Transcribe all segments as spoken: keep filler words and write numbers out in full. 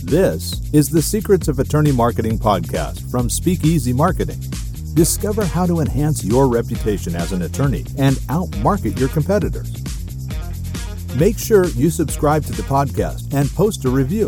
This is the Secrets of Attorney Marketing podcast from Speakeasy Marketing. Discover how to enhance your reputation as an attorney and outmarket your competitors. Make sure you subscribe to the podcast and post a review.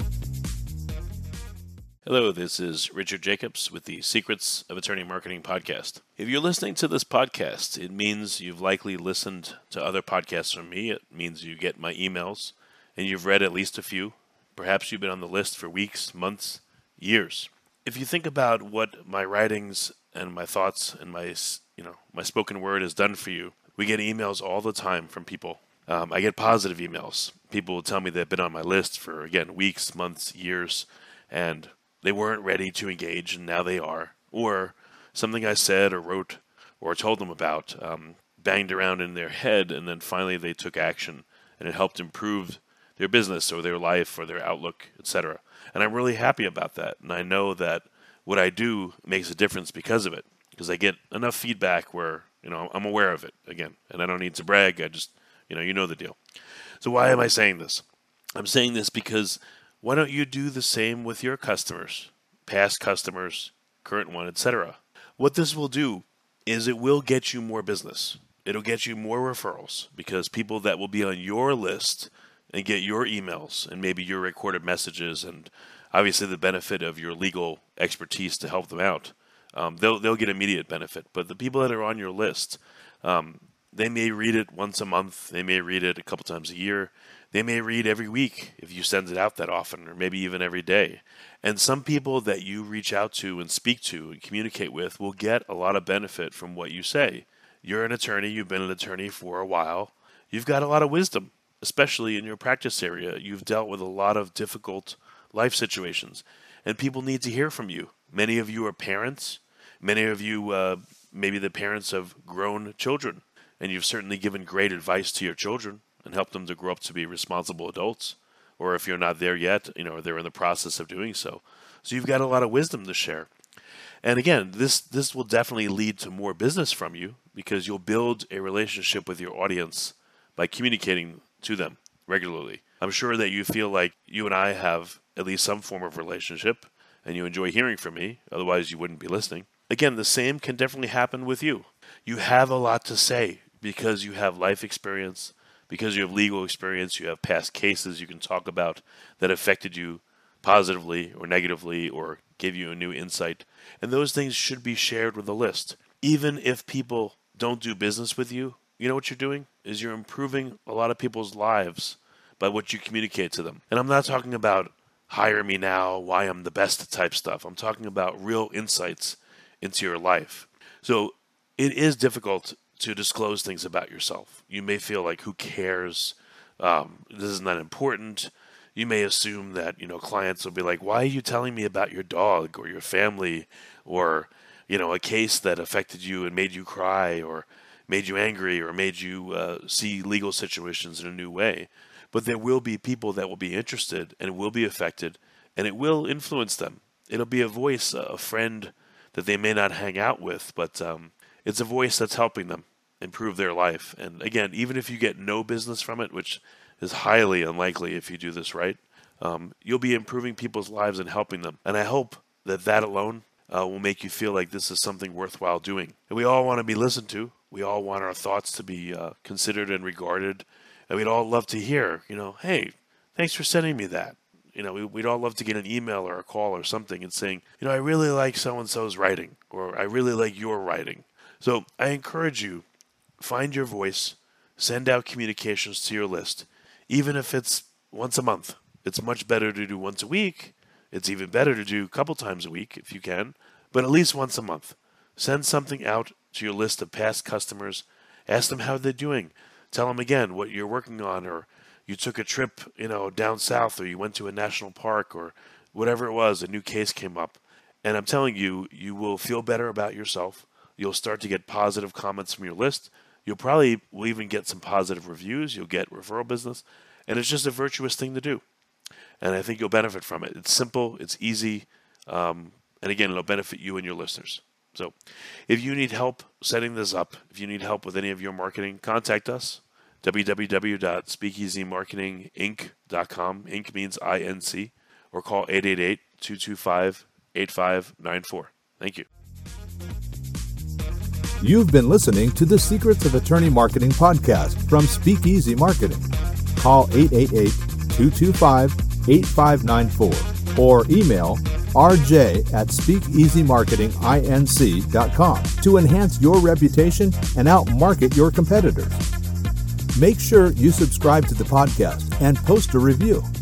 Hello, this is Richard Jacobs with the Secrets of Attorney Marketing podcast. If you're listening to this podcast, it means you've likely listened to other podcasts from me. It means you get my emails and you've read at least a few. Perhaps you've been on the list for weeks, months, years. If you think about what my writings and my thoughts and my, you know, my spoken word has done for you, we get emails all the time from people. Um, I get positive emails. People will tell me they've been on my list for, again, weeks, months, years, and they weren't ready to engage, and now they are. Or something I said or wrote or told them about um, banged around in their head, and then finally they took action, and it helped improve their business or their life or their outlook, et cetera. And I'm really happy about that. And I know that what I do makes a difference because of it, because I get enough feedback where, you know, I'm aware of it again, and I don't need to brag. I just, you know, you know the deal. So why am I saying this? I'm saying this because why don't you do the same with your customers, past customers, current one, et cetera. What this will do is it will get you more business. It'll get you more referrals because people that will be on your list and get your emails and maybe your recorded messages and obviously the benefit of your legal expertise to help them out, um, they'll they'll get immediate benefit. But the people that are on your list, um, they may read it once a month. They may read it a couple times a year. They may read every week if you send it out that often, or maybe even every day. And some people that you reach out to and speak to and communicate with will get a lot of benefit from what you say. You're an attorney. You've been an attorney for a while. You've got a lot of wisdom, especially in your practice area. You've dealt with a lot of difficult life situations, and people need to hear from you. Many of you are parents. Many of you uh, maybe the parents of grown children, and you've certainly given great advice to your children and help them to grow up to be responsible adults. Or if you're not there yet, you know, they're in the process of doing so. So you've got a lot of wisdom to share. And again, this this will definitely lead to more business from you because you'll build a relationship with your audience by communicating to them regularly. I'm sure that you feel like you and I have at least some form of relationship and you enjoy hearing from me, otherwise you wouldn't be listening. Again, the same can definitely happen with you. You have a lot to say because you have life experience, because you have legal experience, you have past cases you can talk about that affected you positively or negatively or gave you a new insight. And those things should be shared with the list. Even if people don't do business with you, you know what you're doing? Is you're improving a lot of people's lives by what you communicate to them. And I'm not talking about hire me now, why I'm the best type stuff. I'm talking about real insights into your life. So it is difficult to disclose things about yourself. You may feel like, who cares? Um, this is not important. You may assume that, you know, clients will be like, why are you telling me about your dog or your family or, you know, a case that affected you and made you cry or made you angry or made you uh, see legal situations in a new way. But there will be people that will be interested and will be affected, and it will influence them. It'll be a voice, a friend that they may not hang out with, but um, it's a voice that's helping them improve their life. And again, even if you get no business from it, which is highly unlikely if you do this right, um, you'll be improving people's lives and helping them. And I hope that that alone uh, will make you feel like this is something worthwhile doing. And we all want to be listened to. We all want our thoughts to be uh, considered and regarded. And we'd all love to hear, you know, hey, thanks for sending me that. You know, we'd all love to get an email or a call or something and saying, you know, I really like so-and-so's writing, or I really like your writing. So I encourage you, find your voice, send out communications to your list, even if it's once a month. It's much better to do once a week. It's even better to do a couple times a week if you can, but at least once a month. Send something out to your list of past customers. Ask them how they're doing. Tell them again what you're working on, or you took a trip, you know, down south, or you went to a national park, or whatever it was, a new case came up. And I'm telling you, you will feel better about yourself. You'll start to get positive comments from your list. You'll probably will even get some positive reviews. You'll get referral business. And it's just a virtuous thing to do. And I think you'll benefit from it. It's simple. It's easy. Um, and again, it'll benefit you and your listeners. So if you need help setting this up, if you need help with any of your marketing, contact us. w w w dot speakeasy marketing inc dot com. Inc means I N C. or call eight eight eight, two two five, eight five nine four. Thank you. You've been listening to the Secrets of Attorney Marketing podcast from Speakeasy Marketing. Call eight eight eight, two two five, eight five nine four or email r j at speakeasy marketing inc dot com to enhance your reputation and outmarket your competitors. Make sure you subscribe to the podcast and post a review.